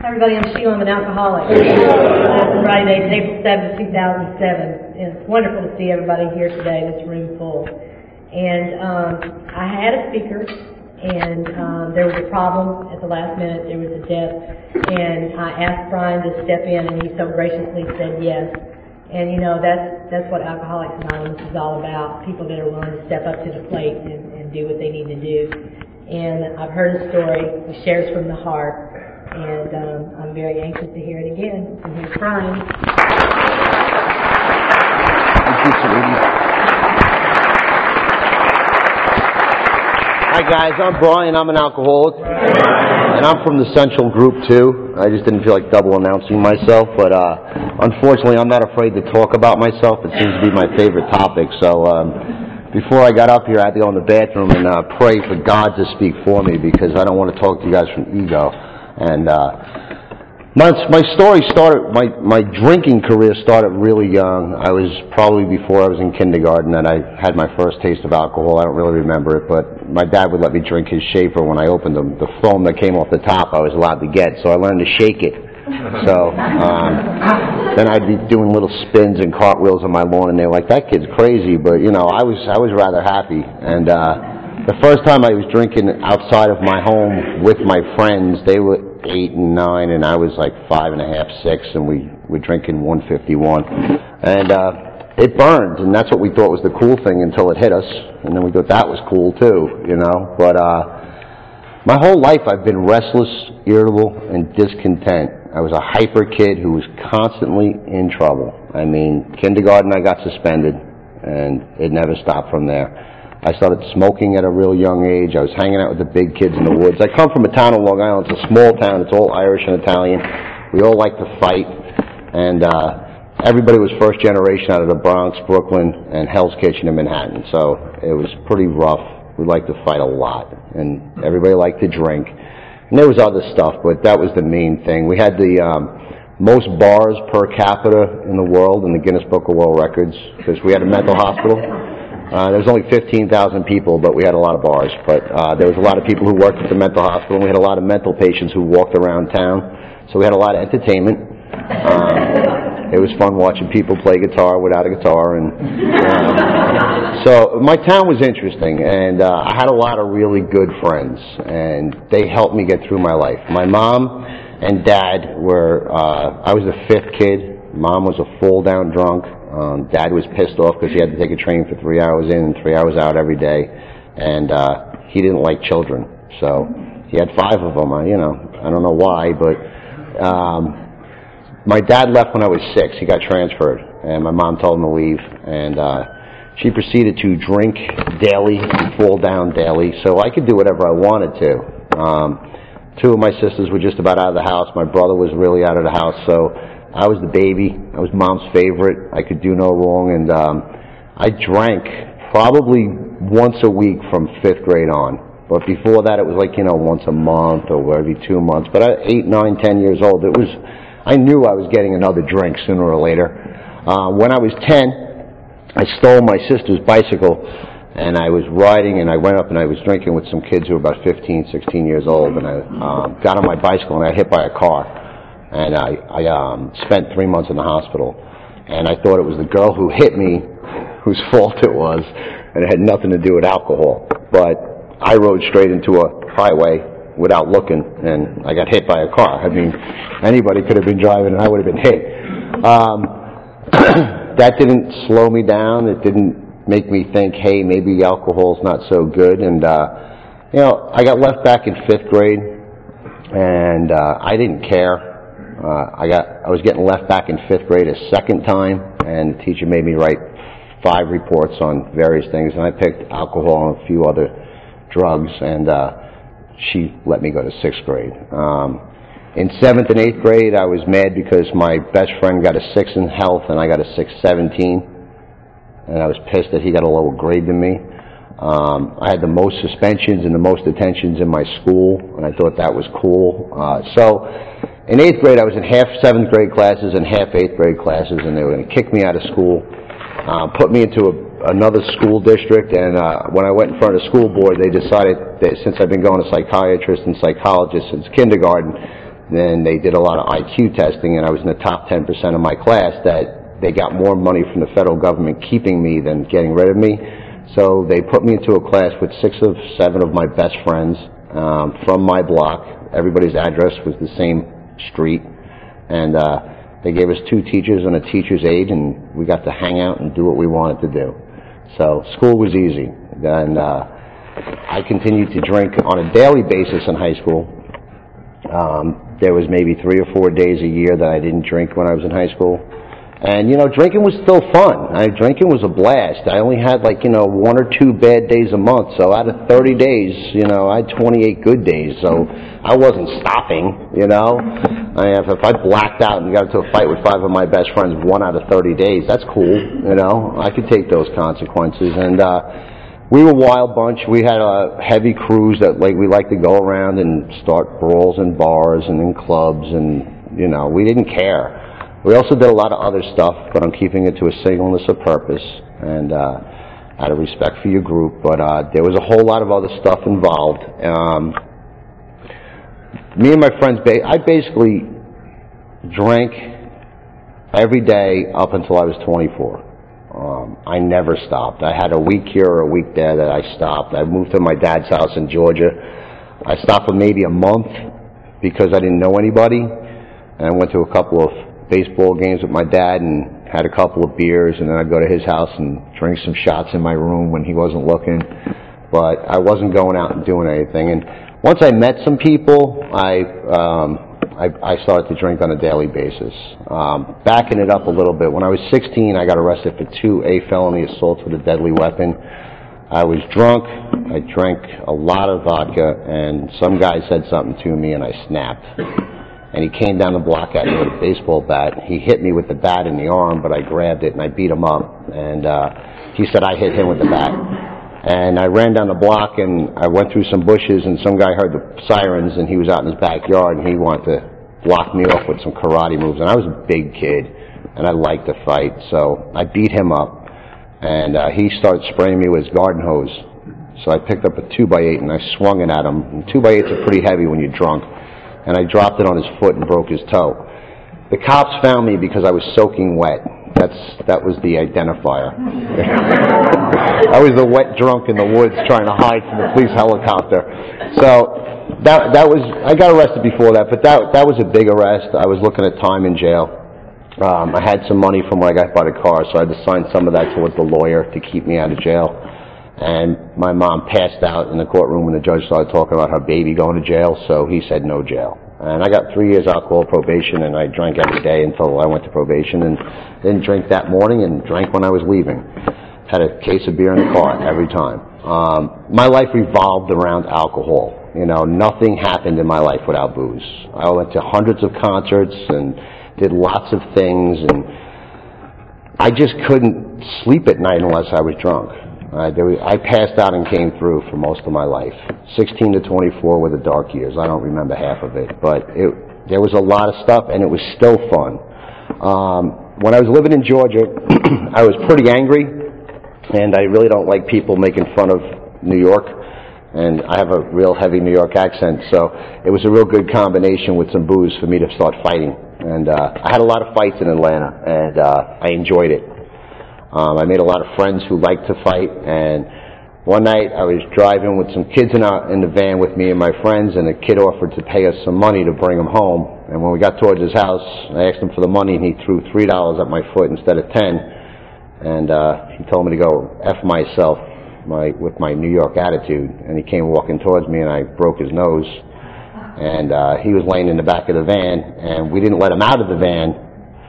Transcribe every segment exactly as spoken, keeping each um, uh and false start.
Everybody, I'm Sheila. I'm an alcoholic. That's Friday, April seventh, two thousand seven. And it's wonderful to see everybody here today, this room full. And um, I had a speaker, and um, there was a problem at the last minute. There was a death. And I asked Brian to step in, and he so graciously said yes. And, you know, that's that's what Alcoholics Anonymous is all about, people that are willing to step up to the plate and, and do what they need to do. And I've heard his story. He shares from the heart. And um, I'm very anxious to hear it again. And here's Brian. Thank you, sweetie. Hi, guys. I'm Brian. I'm an alcoholic. And I'm from the Central Group, too. I just didn't feel like double announcing myself. But uh, unfortunately, I'm not afraid to talk about myself. It seems to be my favorite topic. So um, before I got up here, I had to go in the bathroom and uh, pray for God to speak for me because I don't want to talk to you guys from ego. And uh, my my story started, my, my drinking career started really young. I was probably before I was in kindergarten that I had my first taste of alcohol. I don't really remember it, but my dad would let me drink his Schaefer when I opened them. The foam that came off the top I was allowed to get, so I learned to shake it. So um, then I'd be doing little spins and cartwheels on my lawn, and they were like, that kid's crazy, but you know, I was I was rather happy. And uh, the first time I was drinking outside of my home with my friends, they were eight and nine, and I was like five and a half, six, and we were drinking one fifty-one. And uh, it burned, and that's what we thought was the cool thing until it hit us, and then we thought that was cool too, you know. But uh, my whole life I've been restless, irritable, and discontent. I was a hyper kid who was constantly in trouble. I mean, kindergarten I got suspended, and it never stopped from there. I started smoking at a real young age. I was hanging out with the big kids in the woods. I come from a town on Long Island. It's a small town. It's all Irish and Italian. We all like to fight. And uh, everybody was first generation out of the Bronx, Brooklyn, and Hell's Kitchen in Manhattan. So it was pretty rough. We liked to fight a lot. And everybody liked to drink. And there was other stuff, but that was the main thing. We had the um, most bars per capita in the world in the Guinness Book of World Records because we had a mental hospital. Uh, there was only fifteen thousand people, but we had a lot of bars. But uh, there was a lot of people who worked at the mental hospital, and we had a lot of mental patients who walked around town. So we had a lot of entertainment. Um, it was fun watching people play guitar without a guitar. And uh, so my town was interesting, and uh, I had a lot of really good friends, and they helped me get through my life. My mom and dad were, uh, I was the fifth kid. Mom was a fall-down drunk. Um, Dad was pissed off because he had to take a train for three hours in and three hours out every day, and uh, he didn't like children, so he had five of them. I, you know, I don't know why, but um, my dad left when I was six. He got transferred, and my mom told him to leave, and uh, she proceeded to drink daily and fall down daily, so I could do whatever I wanted to. Um, two of my sisters were just about out of the house. My brother was really out of the house, so I was the baby. I was Mom's favorite. I could do no wrong, and um, I drank probably once a week from fifth grade on. But before that, it was like, you know, once a month or every two months. But at eight, nine, ten years old, it was. I knew I was getting another drink sooner or later. Uh, when I was ten, I stole my sister's bicycle, and I was riding, and I went up and I was drinking with some kids who were about fifteen, sixteen years old, and I um, got on my bicycle and I got hit by a car. And I, I um, spent three months in the hospital. And I thought it was the girl who hit me whose fault it was, and it had nothing to do with alcohol. But I rode straight into a highway without looking, and I got hit by a car. I mean, anybody could have been driving, and I would have been hit. Um, that didn't slow me down. It didn't make me think, hey, maybe alcohol's not so good. And, uh, you know, I got left back in fifth grade, and uh, I didn't care. Uh, I got I was getting left back in fifth grade a second time, and the teacher made me write five reports on various things, and I picked alcohol and a few other drugs, and uh, she let me go to sixth grade. Um, in seventh and eighth grade, I was mad because my best friend got a six in health, and I got a six seventeen, and I was pissed that he got a lower grade than me. Um, I had the most suspensions and the most detentions in my school, and I thought that was cool. Uh, so in eighth grade, I was in half seventh grade classes and half eighth grade classes, and they were going to kick me out of school, uh, put me into a, another school district, and uh, when I went in front of the school board, they decided that since I've been going to psychiatrists and psychologists since kindergarten, then they did a lot of I Q testing, and I was in the top ten percent of my class, that they got more money from the federal government keeping me than getting rid of me. So they put me into a class with six of seven of my best friends um, from my block. Everybody's address was the same street, and uh, they gave us two teachers and a teacher's aide, and we got to hang out and do what we wanted to do. So school was easy, and uh, I continued to drink on a daily basis in high school. Um, there was maybe three or four days a year that I didn't drink when I was in high school. And, you know, drinking was still fun. I, drinking was a blast. I only had, like, you know, one or two bad days a month. So out of thirty days, you know, I had twenty-eight good days. So I wasn't stopping, you know. I, if, if I blacked out and got into a fight with five of my best friends one out of thirty days, that's cool, you know. I could take those consequences. And uh, we were a wild bunch. We had uh, heavy crews that, like, we like to go around and start brawls in bars and in clubs. And, you know, we didn't care. We also did a lot of other stuff, but I'm keeping it to a singleness of purpose and uh, out of respect for your group. But uh, there was a whole lot of other stuff involved. Um, me and my friends, ba- I basically drank every day up until I was twenty-four. Um, I never stopped. I had a week here or a week there that I stopped. I moved to my dad's house in Georgia. I stopped for maybe a month because I didn't know anybody, and I went to a couple of baseball games with my dad and had a couple of beers, and then I'd go to his house and drink some shots in my room when he wasn't looking. But I wasn't going out and doing anything. And once I met some people, I um, I, I started to drink on a daily basis. Um, backing it up a little bit, when I was sixteen, I got arrested for two A felony assaults with a deadly weapon. I was drunk. I drank a lot of vodka, and some guy said something to me, and I snapped. And he came down the block at me with a baseball bat. He hit me with the bat in the arm, but I grabbed it and I beat him up. And uh, he said I hit him with the bat. And I ran down the block and I went through some bushes, and some guy heard the sirens, and he was out in his backyard, and he wanted to block me off with some karate moves. And I was a big kid, and I liked to fight. So I beat him up, and uh, he started spraying me with his garden hose. So I picked up a two by eight and I swung it at him. And two by eights are pretty heavy when you're drunk. And I dropped it on his foot and broke his toe. The cops found me because I was soaking wet. That's that was the identifier. I was the wet drunk in the woods trying to hide from the police helicopter. So that that was I got arrested before that, but that that was a big arrest. I was looking at time in jail. Um, I had some money from when I got by the car, so I had to sign some of that towards the lawyer to keep me out of jail. And my mom passed out in the courtroom when the judge started talking about her baby going to jail, so he said no jail. And I got three years alcohol probation, and I drank every day until I went to probation, and didn't drink that morning and drank when I was leaving. Had a case of beer in the car every time. Um, my life revolved around alcohol. You know, nothing happened in my life without booze. I went to hundreds of concerts and did lots of things, and I just couldn't sleep at night unless I was drunk. Uh, there was, I passed out and came through for most of my life. sixteen to twenty-four were the dark years. I don't remember half of it, but it, there was a lot of stuff, and it was still fun. Um, when I was living in Georgia, I was pretty angry, and I really don't like people making fun of New York, and I have a real heavy New York accent, so it was a real good combination with some booze for me to start fighting. And uh, I had a lot of fights in Atlanta, and uh, I enjoyed it. Um, I made a lot of friends who liked to fight, and one night I was driving with some kids in, our, in the van with me and my friends, and a kid offered to pay us some money to bring him home. And when we got towards his house, I asked him for the money, and he threw three dollars at my foot instead of ten. And uh, he told me to go F myself my, with my New York attitude. And he came walking towards me, and I broke his nose. And uh, he was laying in the back of the van, and we didn't let him out of the van.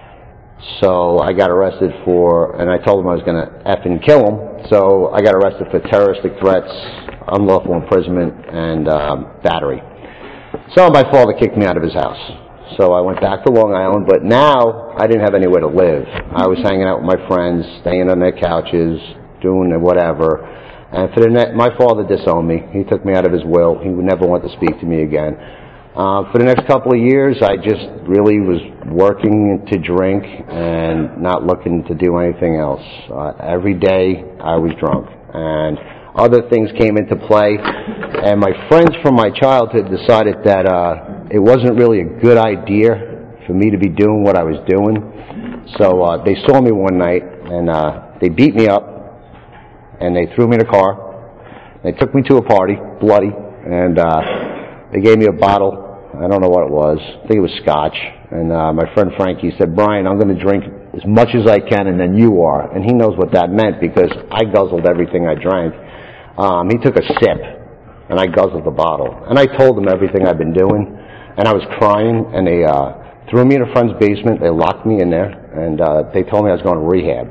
So I got arrested for, and I told him I was going to effing kill him, so I got arrested for terroristic threats, unlawful imprisonment, and um, battery. So my father kicked me out of his house. So I went back to Long Island, but now I didn't have anywhere to live. I was hanging out with my friends, staying on their couches, doing whatever. And for the ne- my father disowned me. He took me out of his will. He would never want to speak to me again. Uh, for the next couple of years, I just really was working to drink and not looking to do anything else. Uh, every day, I was drunk. And other things came into play. And my friends from my childhood decided that uh, it wasn't really a good idea for me to be doing what I was doing. So uh, they saw me one night, and uh, they beat me up, and they threw me in a car. They took me to a party, bloody, and uh, they gave me a bottle. I don't know what it was. I think it was scotch. And uh, my friend Frankie said, Brian, I'm going to drink as much as I can, and then you are. And he knows what that meant, because I guzzled everything I drank. Um, he took a sip, and I guzzled the bottle. And I told him everything I've been doing, and I was crying, and they uh, threw me in a friend's basement. They locked me in there, and uh, they told me I was going to rehab.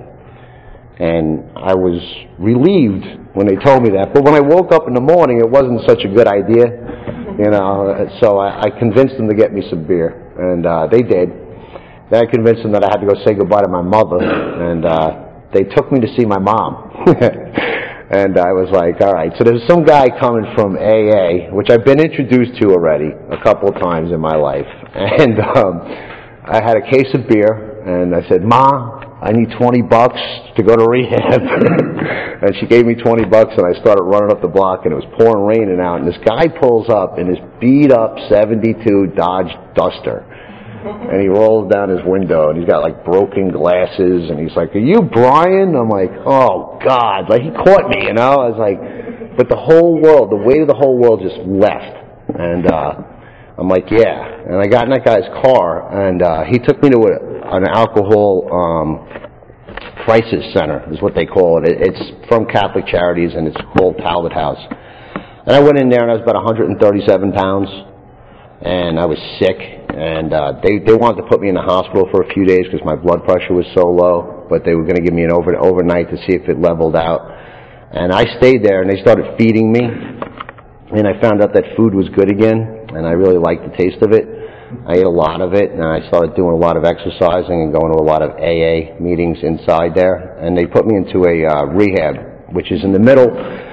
And I was relieved when they told me that. But when I woke up in the morning, it wasn't such a good idea, you know. So I, I convinced them to get me some beer, and uh, they did. Then I convinced them that I had to go say goodbye to my mother, and uh, they took me to see my mom. And I was like, all right. So there's some guy coming from A A, which I've been introduced to already a couple of times in my life. And um, I had a case of beer, and I said, Ma, I need twenty bucks to go to rehab. And she gave me twenty bucks, and I started running up the block, and it was pouring raining out. And this guy pulls up in his beat-up seventy-two Dodge Duster. And he rolls down his window, and he's got, like, broken glasses, and he's like, are you Brian? I'm like, oh, God. Like, he caught me, you know? I was like, but the whole world, the weight of the whole world just left. And uh, I'm like, yeah. And I got in that guy's car, and uh, he took me to a, an alcohol um, crisis center, is what they call it. It's from Catholic Charities, and it's called Talbot House. And I went in there, and I was about one hundred thirty-seven pounds, and I was sick. And uh, they, they wanted to put me in the hospital for a few days because my blood pressure was so low, but they were going to give me an over, overnight to see if it leveled out. And I stayed there, and they started feeding me, and I found out that food was good again, and I really liked the taste of it. I ate a lot of it, and I started doing a lot of exercising and going to a lot of A A meetings inside there. And they put me into a uh, rehab, which is in the middle.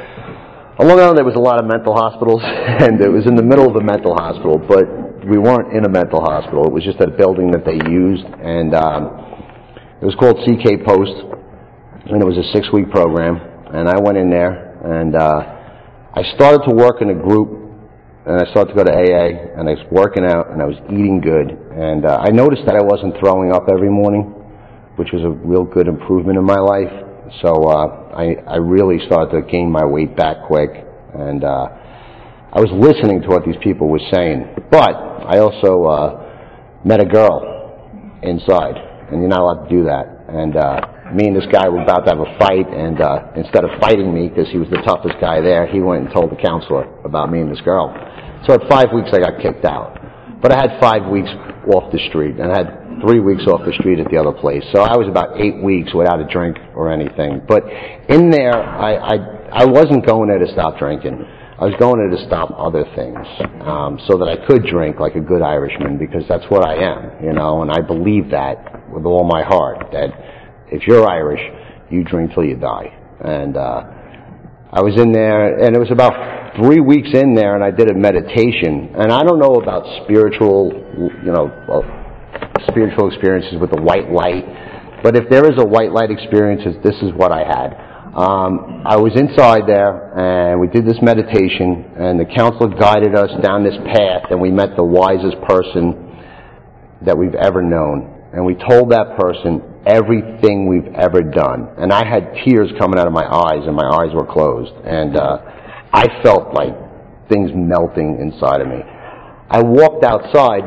Along Island, there was a lot of mental hospitals, and it was in the middle of a mental hospital, but we weren't in a mental hospital. It was just a building that they used, and um, it was called C K Post, and it was a six-week program. And I went in there, and uh, I started to work in a group, and I started to go to A A, and I was working out, and I was eating good. And uh, I noticed that I wasn't throwing up every morning, which was a real good improvement in my life. So uh, I, I really started to gain my weight back quick, and uh, I was listening to what these people were saying. But I also uh, met a girl inside, and you're not allowed to do that. And uh, me and this guy were about to have a fight, and uh, instead of fighting me, because he was the toughest guy there, he went and told the counselor about me and this girl. So at five weeks, I got kicked out. But I had five weeks off the street, and I had three weeks off the street at the other place. So I was about eight weeks without a drink or anything. But in there, I, I, I wasn't going there to stop drinking. I was going there to stop other things, um, so that I could drink like a good Irishman, because that's what I am, you know, and I believe that with all my heart, that if you're Irish, you drink till you die. And uh, I was in there, and it was about three weeks in there, and I did a meditation. And I don't know about spiritual, you know, well, spiritual experiences with the white light, but if there is a white light experience, this is what I had. Um, I was inside there, and we did this meditation, and the counselor guided us down this path, and we met the wisest person that we've ever known. And we told that person everything we've ever done. And I had tears coming out of my eyes, and my eyes were closed. And uh, I felt like things melting inside of me. I walked outside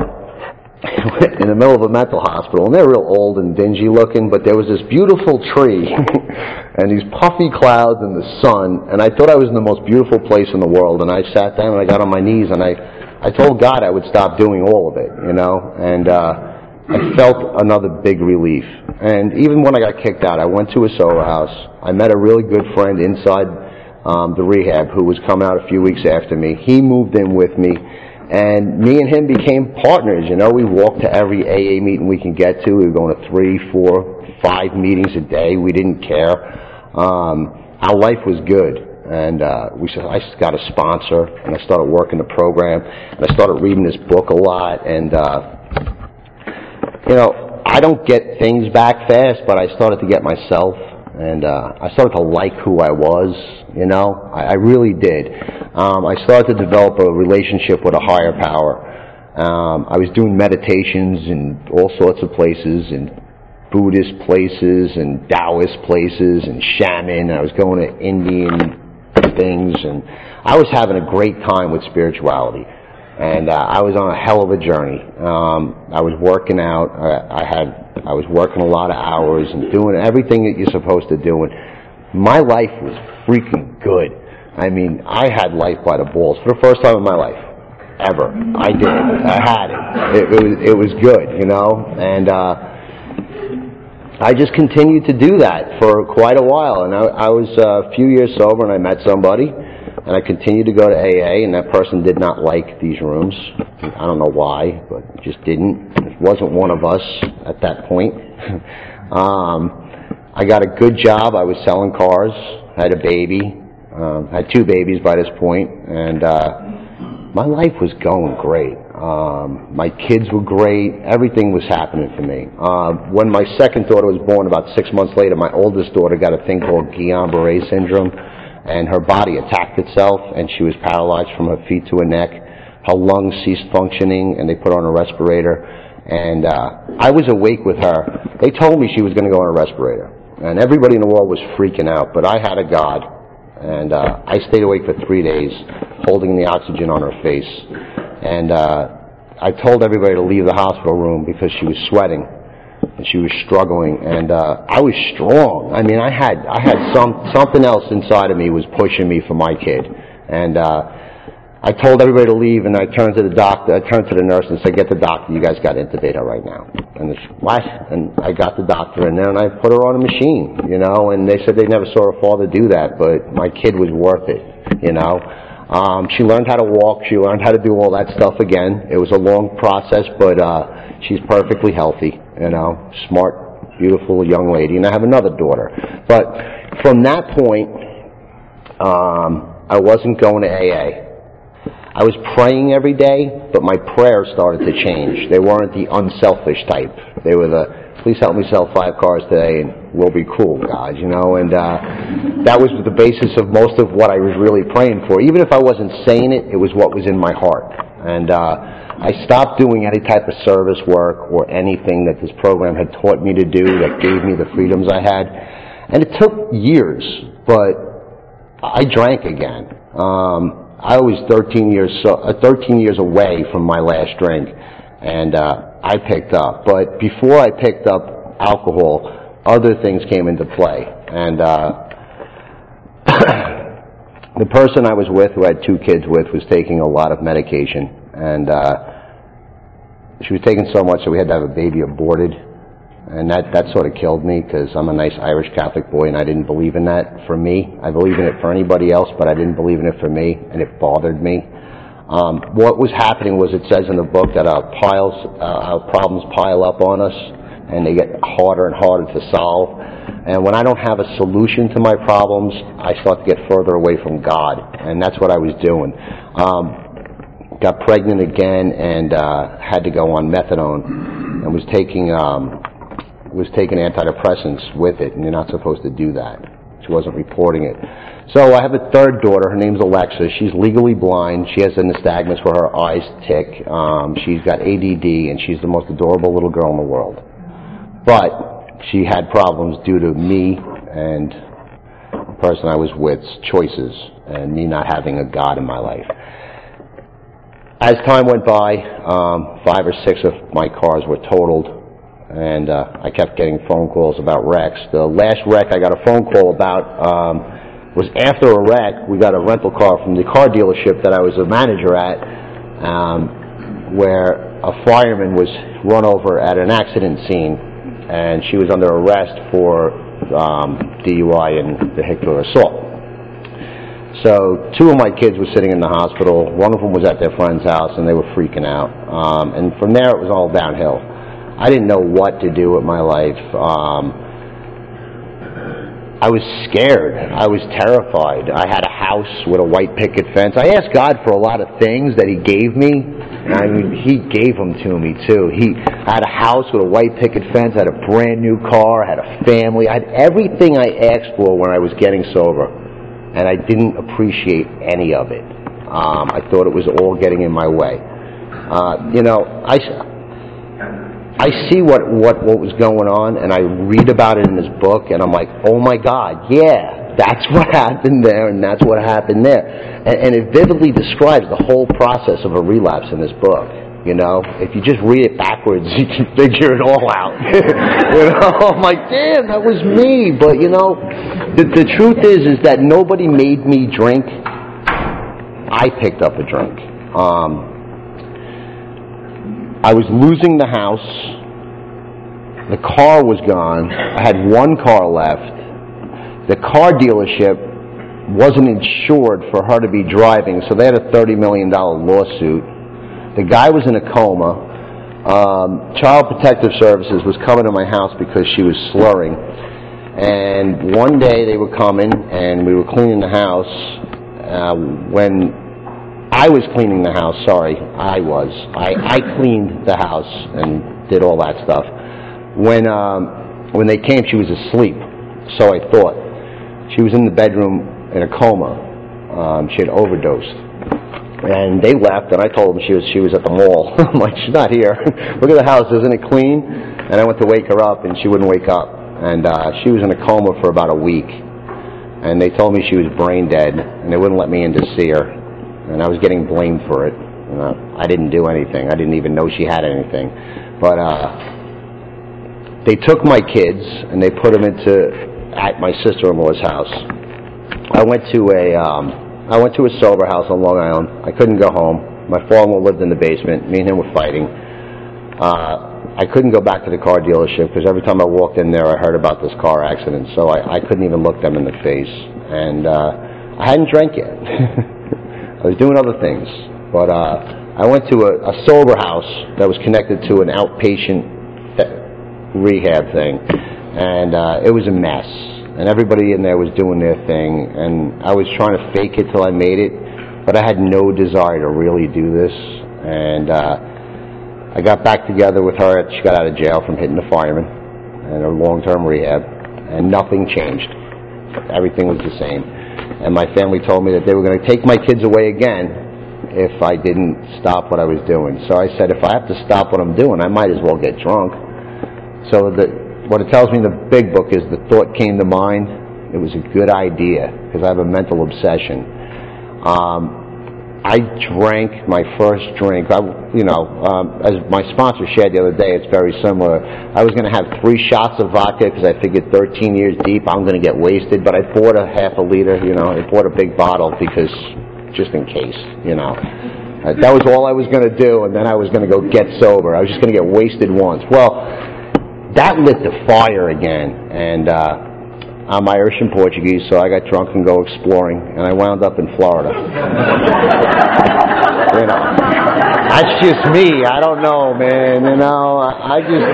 in the middle of a mental hospital, and they're real old and dingy looking, but there was this beautiful tree and these puffy clouds and the sun, and I thought I was in the most beautiful place in the world. And I sat down and I got on my knees, and I, I told God I would stop doing all of it, you know, and uh, I felt another big relief. And even when I got kicked out, I went to a sober house. I met a really good friend inside um, the rehab who was coming out a few weeks after me. He moved in with me. And me and him became partners, you know. We walked to every A A meeting we can get to. We were going to three, four, five meetings a day. We didn't care. Um, our life was good. And uh, we said, I got a sponsor, and I started working the program, and I started reading this book a lot. And, uh, you know, I don't get things back fast, but I started to get myself. And uh, I started to like who I was, you know. I, I really did. Um, I started to develop a relationship with a higher power. Um, I was doing meditations in all sorts of places, in Buddhist places, and Taoist places, and shaman. I was going to Indian things, and I was having a great time with spirituality. And uh, I was on a hell of a journey. Um, I was working out. I, I had. I was working a lot of hours and doing everything that you're supposed to do. And my life was freaking good. I mean, I had life by the balls for the first time in my life ever. I did. I had it. It, it was. It was good, you know. And uh, I just continued to do that for quite a while. And I, I was uh, a few years sober, and I met somebody. And I continued to go to A A, and that person did not like these rooms. I don't know why, but just didn't. It wasn't one of us at that point. um, I got a good job. I was selling cars. I had a baby. Um, I had two babies by this point, and uh, my life was going great. Um, my kids were great. Everything was happening for me. Uh, when my second daughter was born, about six months later, my oldest daughter got a thing called Guillain-Barré syndrome. And her body attacked itself, and she was paralyzed from her feet to her neck. Her lungs ceased functioning, and they put her on a respirator. And uh, I was awake with her. They told me she was going to go on a respirator. And everybody in the world was freaking out, but I had a God. And uh, I stayed awake for three days, holding the oxygen on her face. And uh, I told everybody to leave the hospital room because she was sweating. And she was struggling, and uh, I was strong. I mean, I had I had some something else inside of me was pushing me for my kid. And uh, I told everybody to leave, and I turned to the doctor. I turned to the nurse and said, "Get the doctor. You guys got to intubate her right now." And the, and I got the doctor in there, and I put her on a machine, you know. And they said they never saw her father do that, but my kid was worth it, you know. Um, she learned how to walk. She learned how to do all that stuff again. It was a long process, but uh, she's perfectly healthy. You know, smart, beautiful young lady, and I have another daughter. But from that point, um, I wasn't going to A A. I was praying every day, but my prayers started to change. They weren't the unselfish type. They were the, please help me sell five cars today, and we'll be cool, God, you know. And uh, that was the basis of most of what I was really praying for. Even if I wasn't saying it, it was what was in my heart. And uh, I stopped doing any type of service work or anything that this program had taught me to do that gave me the freedoms I had. And it took years, but I drank again. Um, I was thirteen years so, uh, thirteen years away from my last drink, and uh, I picked up. But before I picked up alcohol, other things came into play. And uh, the person I was with, who I had two kids with, was taking a lot of medication. And uh, she was taking so much that we had to have a baby aborted. And that, that sort of killed me, because I'm a nice Irish Catholic boy, and I didn't believe in that for me. I believe in it for anybody else, but I didn't believe in it for me, and it bothered me. Um, what was happening was, it says in the book that our piles, uh, our problems pile up on us, and they get harder and harder to solve. And when I don't have a solution to my problems, I start to get further away from God, and that's what I was doing. Um, got pregnant again, and uh, had to go on methadone, and was taking um, was taking antidepressants with it, and you're not supposed to do that. She wasn't reporting it. So I have a third daughter. Her name's Alexa. She's legally blind. She has a nystagmus where her eyes tick. Um, she's got A D D, and she's the most adorable little girl in the world. But she had problems due to me and the person I was with's choices, and me not having a God in my life. As time went by, um, five or six of my cars were totaled, and uh, I kept getting phone calls about wrecks. The last wreck I got a phone call about um, was after a wreck. We got a rental car from the car dealership that I was a manager at, um, where a fireman was run over at an accident scene, and she was under arrest for um, D U I and vehicular assault. So two of my kids were sitting in the hospital. One of them was at their friend's house, and they were freaking out. Um, and from there, it was all downhill. I didn't know what to do with my life. Um, I was scared. I was terrified. I had a house with a white picket fence. I asked God for a lot of things that He gave me. I mean, He gave them to me, too. He had a house with a white picket fence, had a brand new car, had a family. I had everything I asked for when I was getting sober, and I didn't appreciate any of it. Um, I thought it was all getting in my way. Uh, you know, I, I see what, what, what was going on, and I read about it in this book, and I'm like, oh my God, yeah, that's what happened there, and that's what happened there. And, and it vividly describes the whole process of a relapse in this book. You know, if you just read it backwards, you can figure it all out. You know, I'm like, damn, that was me. But, you know, the, the truth is, is that nobody made me drink. I picked up a drink. Um, I was losing the house. The car was gone. I had one car left. The car dealership wasn't insured for her to be driving, so they had a thirty million dollars lawsuit. The guy was in a coma. Um, Child Protective Services was coming to my house because she was slurring. And one day they were coming, and we were cleaning the house. Uh, when I was cleaning the house, sorry, I was. I, I cleaned the house and did all that stuff. When um, when they came, she was asleep, so I thought. She was in the bedroom in a coma. Um, she had overdosed. And they left, and I told them she was she was at the mall. I'm like, she's not here. Look at the house, isn't it clean? And I went to wake her up, and she wouldn't wake up. And uh, she was in a coma for about a week. And they told me she was brain dead, and they wouldn't let me in to see her. And I was getting blamed for it. You know, I didn't do anything. I didn't even know she had anything. But uh, they took my kids, and they put them into at my sister-in-law's house. I went to a... Um, I went to a sober house on Long Island. I couldn't go home. My father-in-law lived in the basement. Me and him were fighting. Uh, I couldn't go back to the car dealership because every time I walked in there, I heard about this car accident. So I, I couldn't even look them in the face. And uh, I hadn't drank yet. I was doing other things. But uh, I went to a, a sober house that was connected to an outpatient rehab thing. And uh, it was a mess. And everybody in there was doing their thing, and I was trying to fake it till I made it, but I had no desire to really do this. And uh, I got back together with her. She got out of jail from hitting the fireman and her long-term rehab, and nothing changed. Everything was the same. And my family told me that they were going to take my kids away again if I didn't stop what I was doing. So I said, if I have to stop what I'm doing, I might as well get drunk. So the What it tells me in the big book is the thought came to mind. It was a good idea because I have a mental obsession. Um, I drank my first drink. I, you know, um, as my sponsor shared the other day, it's very similar. I was going to have three shots of vodka because I figured thirteen years deep I'm going to get wasted. But I bought a half a liter. You know, I bought a big bottle because just in case. You know, uh, that was all I was going to do, and then I was going to go get sober. I was just going to get wasted once. Well. That lit the fire again, and uh, I'm Irish and Portuguese, so I got drunk and go exploring, and I wound up in Florida. You know, that's just me. I don't know, man. You know, I, I just,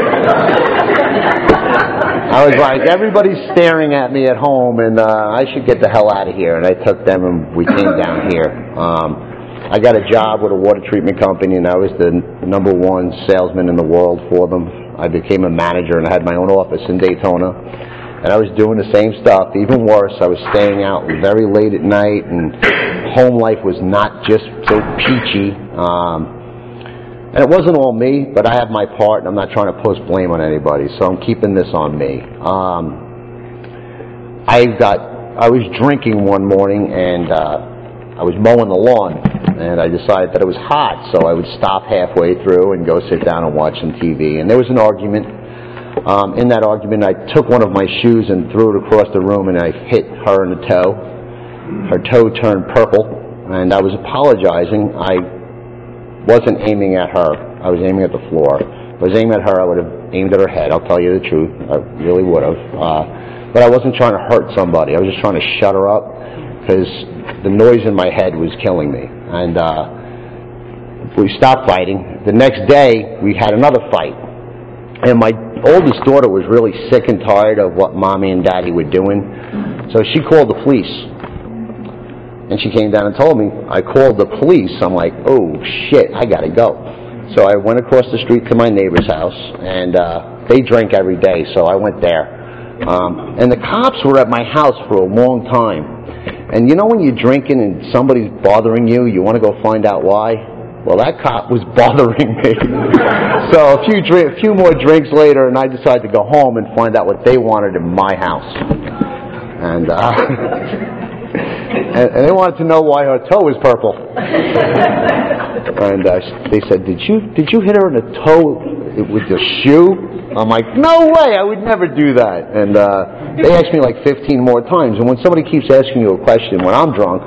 I was like, everybody's staring at me at home, and uh, I should get the hell out of here. And I took them, and we came down here. Um, I got a job with a water treatment company, and I was the number one salesman in the world for them. I became a manager, and I had my own office in Daytona, and I was doing the same stuff. Even worse, I was staying out very late at night, and home life was not just so peachy. Um, and it wasn't all me, but I have my part, and I'm not trying to post blame on anybody, so I'm keeping this on me. Um, I got, I was drinking one morning, and uh, I was mowing the lawn. And I decided that it was hot, so I would stop halfway through and go sit down and watch some T V. And there was an argument. Um, in that argument, I took one of my shoes and threw it across the room, and I hit her in the toe. Her toe turned purple, and I was apologizing. I wasn't aiming at her. I was aiming at the floor. If I was aiming at her, I would have aimed at her head. I'll tell you the truth. I really would have. Uh, but I wasn't trying to hurt somebody. I was just trying to shut her up because the noise in my head was killing me. And uh, we stopped fighting. The next day, we had another fight. And my oldest daughter was really sick and tired of what Mommy and Daddy were doing. So she called the police. And she came down and told me. I called the police. I'm like, oh, shit, I got to go. So I went across the street to my neighbor's house. And uh, they drink every day, so I went there. Um, and the cops were at my house for a long time. And you know when you're drinking and somebody's bothering you, you want to go find out why? Well, that cop was bothering me. So a few drink, a few more drinks later, and I decided to go home and find out what they wanted in my house. And, uh, and, and they wanted to know why her toe was purple. And uh, they said, "Did you did you hit her in the toe with your shoe?" I'm like, "No way! I would never do that." And uh, they asked me like fifteen more times. And when somebody keeps asking you a question when I'm drunk,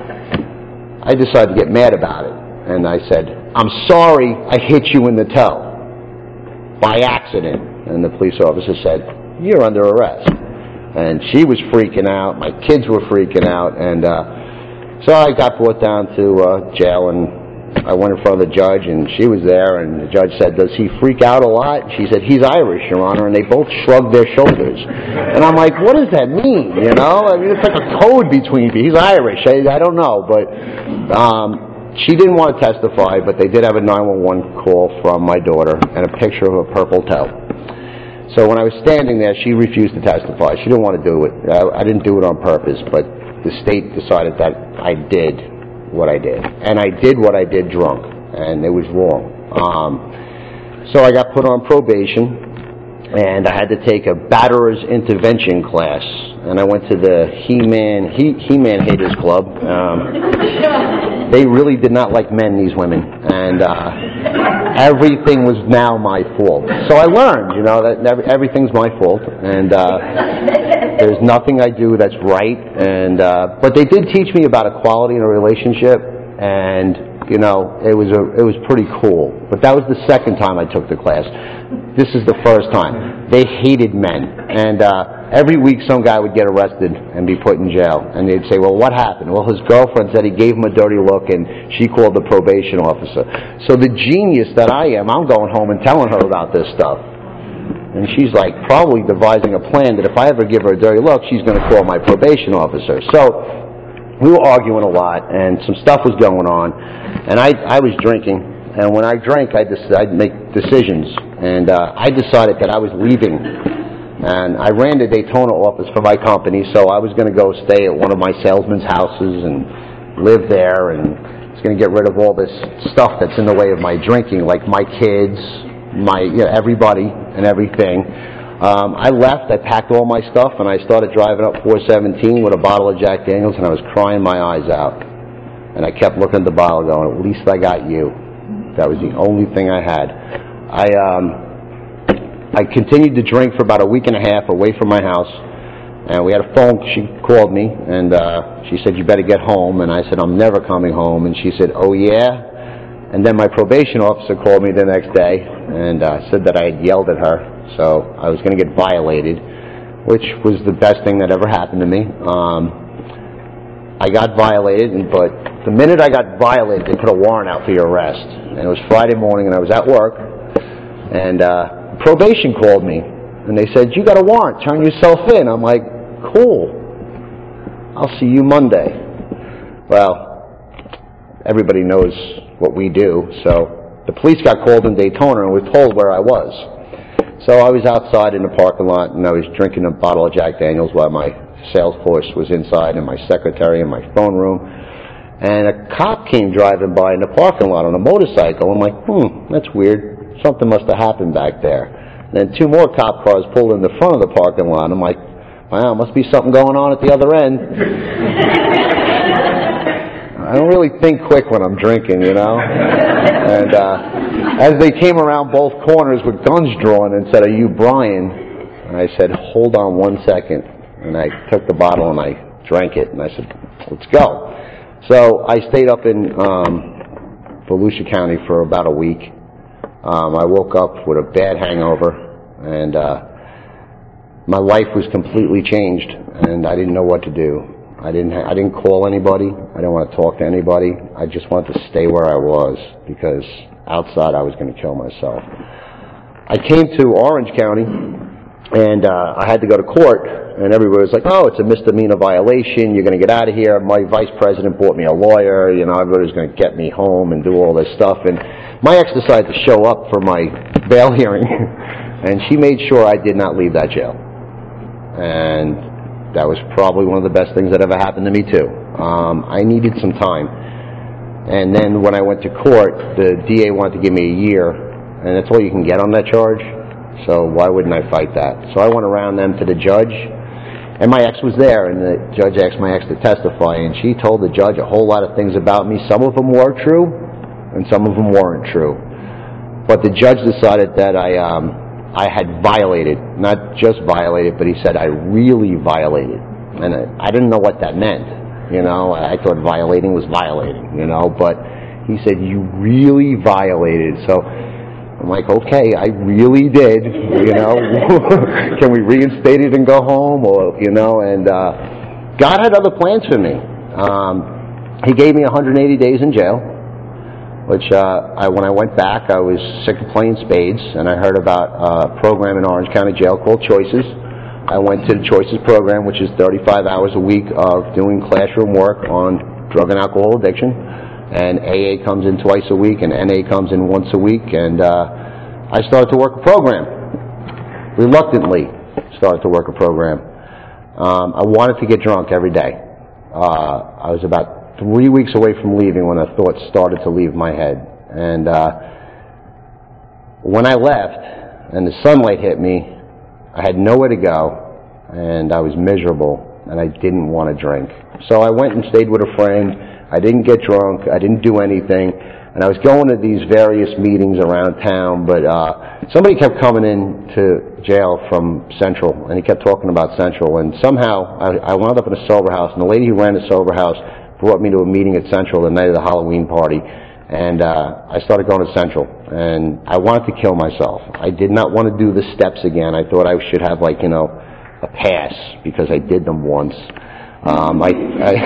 I decided to get mad about it. And I said, "I'm sorry I hit you in the toe by accident." And the police officer said, "You're under arrest." And she was freaking out. My kids were freaking out. And uh, so I got brought down to uh, jail, and I went in front of the judge, and she was there. And the judge said, "Does he freak out a lot?" She said, "He's Irish, Your Honor." And they both shrugged their shoulders. And I'm like, what does that mean? You know, I mean, it's like a code between people. He's Irish. I, I don't know, but. Um, She didn't want to testify, but they did have a nine one one call from my daughter and a picture of a purple toe. So when I was standing there, she refused to testify. She didn't want to do it. I, I didn't do it on purpose, but the state decided that I did what I did. And I did what I did drunk, and it was wrong. Um, so I got put on probation, and I had to take a batterer's intervention class. And I went to the He-Man, he, He-Man Haters Club. Um, they really did not like men, these women. And uh, everything was now my fault. So I learned, you know, that never, everything's my fault. And uh, there's nothing I do that's right. And uh, but they did teach me about equality in a relationship. And, you know, it was a, it was pretty cool. But that was the second time I took the class. This is the first time. They hated men. And uh, every week some guy would get arrested and be put in jail. And they'd say, "Well, what happened?" Well, his girlfriend said he gave him a dirty look, and she called the probation officer. So the genius that I am, I'm going home and telling her about this stuff. And she's like probably devising a plan that if I ever give her a dirty look, she's going to call my probation officer. So we were arguing a lot, and some stuff was going on, and I, I was drinking, and when I drank, I just, I'd make decisions, and uh, I decided that I was leaving, and I ran the Daytona office for my company, so I was going to go stay at one of my salesmen's houses and live there, and I was going to get rid of all this stuff that's in the way of my drinking, like my kids, my, you know, everybody and everything. Um, I left, I packed all my stuff, and I started driving up four seventeen with a bottle of Jack Daniels, and I was crying my eyes out. And I kept looking at the bottle going, "At least I got you." That was the only thing I had. I um, I continued to drink for about a week and a half away from my house, and we had a phone. She called me, and uh, she said, "You better get home." And I said, "I'm never coming home." And she said, "Oh, yeah?" And then my probation officer called me the next day and uh, said that I had yelled at her. So I was going to get violated, which was the best thing that ever happened to me. Um, I got violated, but the minute I got violated, they put a warrant out for your arrest. And it was Friday morning, and I was at work, and uh, probation called me, and they said, "You got a warrant, turn yourself in." I'm like, "Cool, I'll see you Monday." Well, everybody knows what we do, so the police got called in Daytona and was told where I was. So I was outside in the parking lot, and I was drinking a bottle of Jack Daniels while my sales force was inside, and my secretary in my phone room. And a cop came driving by in the parking lot on a motorcycle. I'm like, hmm, that's weird. Something must have happened back there. And then two more cop cars pulled in the front of the parking lot. I'm like, wow, must be something going on at the other end. I don't really think quick when I'm drinking, you know. And uh, as they came around both corners with guns drawn and said, "Are you Brian?" And I said, "Hold on one second." And I took the bottle and I drank it. And I said, "Let's go." So I stayed up in um, Volusia County for about a week. Um, I woke up with a bad hangover, and uh, my life was completely changed, and I didn't know what to do. I didn't ha- I didn't call anybody. I didn't want to talk to anybody. I just wanted to stay where I was, because outside I was going to kill myself. I came to Orange County, and uh, I had to go to court, and everybody was like, "Oh, it's a misdemeanor violation. You're going to get out of here." My vice president bought me a lawyer. You know, everybody was going to get me home and do all this stuff. And my ex decided to show up for my bail hearing, and she made sure I did not leave that jail. And that was probably one of the best things that ever happened to me, too. Um, I needed some time. And then when I went to court, the D A wanted to give me a year, and that's all you can get on that charge. So why wouldn't I fight that? So I went around them to the judge, and my ex was there, and the judge asked my ex to testify, and she told the judge a whole lot of things about me. Some of them were true, and some of them weren't true. But the judge decided that I um, I had violated, not just violated, but he said I really violated. And I, I didn't know what that meant, you know. I thought violating was violating, you know. But he said, you really violated. So I'm like, okay, I really did, you know. Can we reinstate it and go home? Or, you know, and uh, God had other plans for me. Um, he gave me one hundred eighty days in jail. Which uh, I, when I went back, I was sick of playing spades, and I heard about a program in Orange County Jail called Choices. I went to the Choices program, which is thirty-five hours a week of doing classroom work on drug and alcohol addiction. And A A comes in twice a week, and N A comes in once a week. And uh, I started to work a program. Reluctantly started to work a program. Um, I wanted to get drunk every day. Uh, I was about three weeks away from leaving when a thought started to leave my head. And uh, when I left and the sunlight hit me, I had nowhere to go, and I was miserable, and I didn't want to drink. So I went and stayed with a friend. I didn't get drunk. I didn't do anything. And I was going to these various meetings around town, but uh, somebody kept coming in to jail from Central, and he kept talking about Central. And somehow I, I wound up in a sober house, and the lady who ran the sober house brought me to a meeting at Central the night of the Halloween party, and uh, I started going to Central, and I wanted to kill myself. I did not want to do the steps again. I thought I should have, like, you know, a pass because I did them once. Um, I,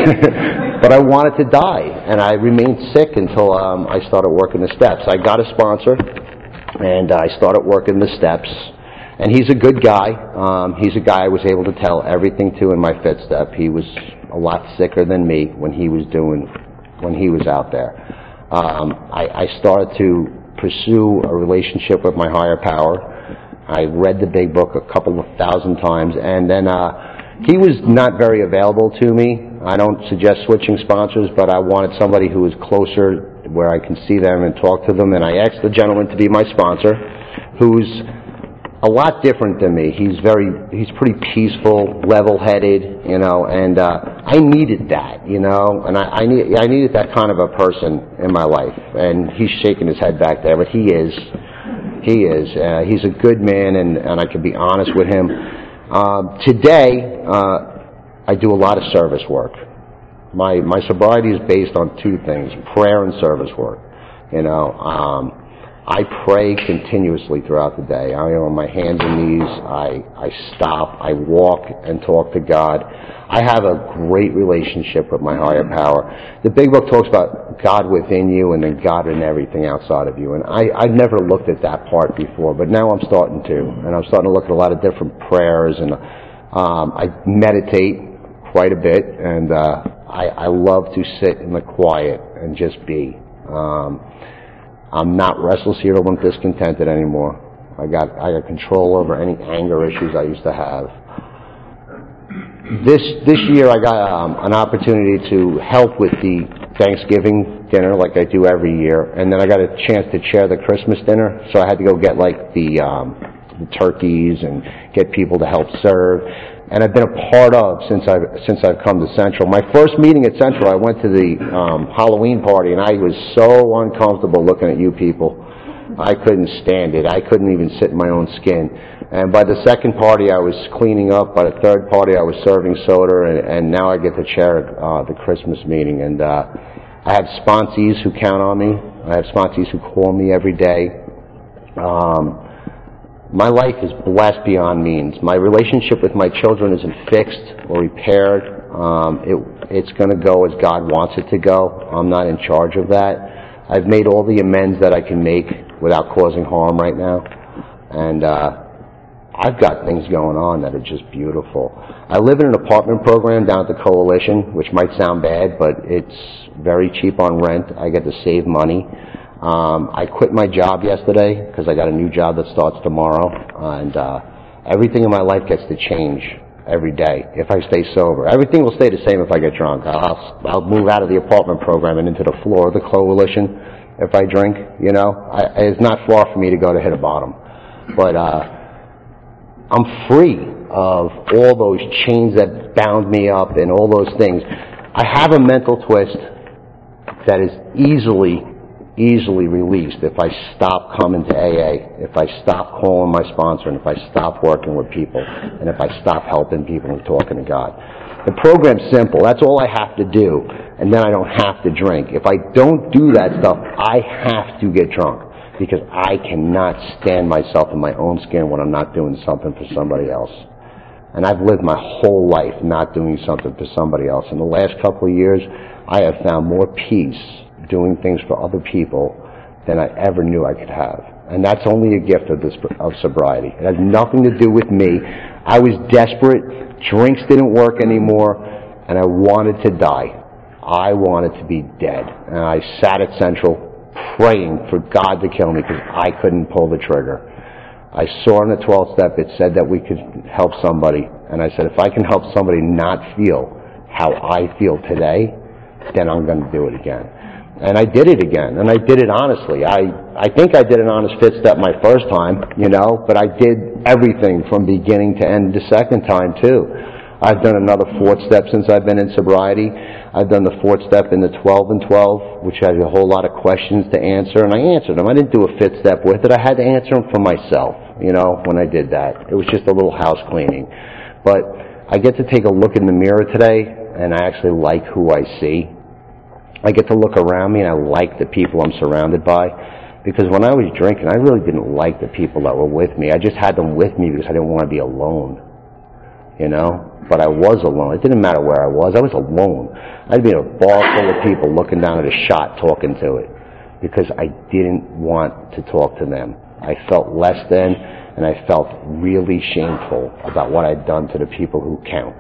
I but I wanted to die, and I remained sick until um, I started working the steps. I got a sponsor, and I started working the steps. And he's a good guy. Um, he's a guy I was able to tell everything to in my fifth step. He was a lot sicker than me when he was doing, when he was out there. Um, I, I started to pursue a relationship with my higher power. I read the big book a couple of thousand times, and then uh, he was not very available to me. I don't suggest switching sponsors, but I wanted somebody who was closer where I can see them and talk to them, and I asked the gentleman to be my sponsor, who's a lot different than me. He's very, he's pretty peaceful, level-headed, you know, and uh, I needed that, you know, and I, I, need, I needed that kind of a person in my life. And he's shaking his head back there, but he is, he is. Uh, he's a good man, and, and I can be honest with him. Um, today, uh, I do a lot of service work. My my sobriety is based on two things: prayer and service work. You know. Um, I pray continuously throughout the day. I am on my hands and knees. I, I stop. I walk and talk to God. I have a great relationship with my higher power. The Big Book talks about God within you and then God in everything outside of you. And I, I've never looked at that part before, but now I'm starting to. And I'm starting to look at a lot of different prayers. And um, I meditate quite a bit. And uh, I, I love to sit in the quiet and just be. Um, I'm not restless, irritable, and discontented anymore. I got I got control over any anger issues I used to have. This this year I got um, an opportunity to help with the Thanksgiving dinner like I do every year, and then I got a chance to chair the Christmas dinner, so I had to go get like the, um, the turkeys and get people to help serve. And I've been a part of since I've since I've come to Central. My first meeting at Central, I went to the um, Halloween party, and I was so uncomfortable looking at you people. I couldn't stand it. I couldn't even sit in my own skin. And by the second party, I was cleaning up. By the third party, I was serving soda, and, and now I get to chair uh, the Christmas meeting. And uh, I have sponsees who count on me. I have sponsees who call me every day. Um, My life is blessed beyond means. My relationship with my children isn't fixed or repaired. Um, it, it's going to go as God wants it to go. I'm not in charge of that. I've made all the amends that I can make without causing harm right now. And uh, I've got things going on that are just beautiful. I live in an apartment program down at the Coalition, which might sound bad, but it's very cheap on rent. I get to save money. Um, I quit my job yesterday because I got a new job that starts tomorrow, and uh, everything in my life gets to change. every day if I stay sober. Everything will stay the same if I get drunk. I'll, I'll move out of the apartment program and into the floor of the coalition if I drink, you know. I, it's not far for me to go to hit a bottom. But uh, I'm free of all those chains that bound me up and all those things. I have a mental twist that is easily easily released if I stop coming to A A, if I stop calling my sponsor, and if I stop working with people, and if I stop helping people and talking to God. The program's simple. That's all I have to do, and then I don't have to drink. If I don't do that stuff, I have to get drunk because I cannot stand myself in my own skin when I'm not doing something for somebody else. And I've lived my whole life not doing something for somebody else. In the last couple of years, I have found more peace doing things for other people than I ever knew I could have. And that's only a gift of this of sobriety. It has nothing to do with me. I was desperate. Drinks didn't work anymore, and I wanted to die. I wanted to be dead. And I sat at Central praying for God to kill me because I couldn't pull the trigger. I saw on the twelfth step it said that we could help somebody, and I said, if I can help somebody not feel how I feel today, then I'm going to do it again. And I did it again, and I did it honestly. I, I think I did an honest fifth step my first time, you know, but I did everything from beginning to end the second time, too. I've done another fourth step since I've been in sobriety. I've done the fourth step in the twelve and twelve, which had a whole lot of questions to answer, and I answered them. I didn't do a fifth step with it. I had to answer them for myself, you know, when I did that. It was just a little house cleaning. But I get to take a look in the mirror today, and I actually like who I see. I get to look around me, and I like the people I'm surrounded by. Because when I was drinking, I really didn't like the people that were with me. I just had them with me because I didn't want to be alone, you know. But I was alone. It didn't matter where I was. I was alone. I'd be in a bar full of people looking down at a shot talking to it because I didn't want to talk to them. I felt less than, and I felt really shameful about what I'd done to the people who count.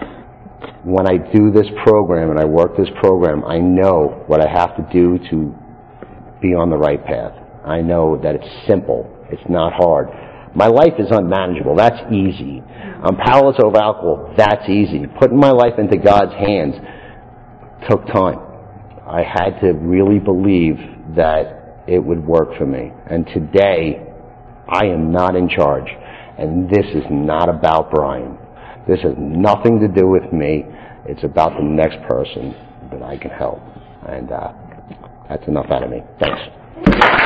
When I do this program and I work this program, I know what I have to do to be on the right path. I know that it's simple. It's not hard. My life is unmanageable. That's easy. I'm powerless over alcohol. That's easy. Putting my life into God's hands took time. I had to really believe that it would work for me. And today, I am not in charge. And this is not about Brian. This has nothing to do with me. It's about the next person that I can help. And uh, that's enough out of me. Thanks.